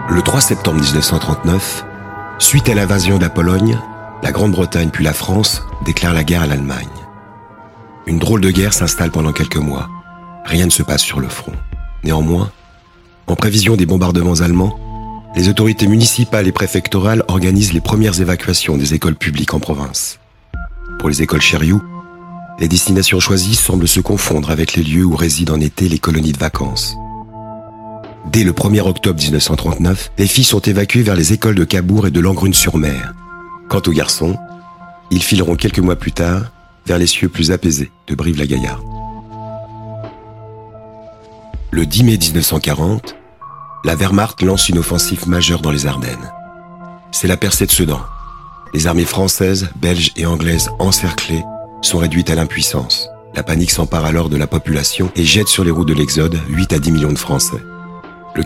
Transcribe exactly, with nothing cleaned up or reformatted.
Le trois septembre mille neuf cent trente-neuf, suite à l'invasion de la Pologne, la Grande-Bretagne puis la France déclarent la guerre à l'Allemagne. Une drôle de guerre s'installe pendant quelques mois. Rien ne se passe sur le front. Néanmoins, en prévision des bombardements allemands, les autorités municipales et préfectorales organisent les premières évacuations des écoles publiques en province. Pour les écoles Shiryu, les destinations choisies semblent se confondre avec les lieux où résident en été les colonies de vacances. Dès le premier octobre mille neuf cent trente-neuf, les filles sont évacuées vers les écoles de Cabourg et de Langrune-sur-Mer. Quant aux garçons, ils fileront quelques mois plus tard vers les cieux plus apaisés de Brive-la-Gaillarde. Le dix mai mille neuf cent quarante, la Wehrmacht lance une offensive majeure dans les Ardennes. C'est la percée de Sedan. Les armées françaises, belges et anglaises encerclées sont réduites à l'impuissance. La panique s'empare alors de la population et jette sur les routes de l'Exode huit à dix millions de Français.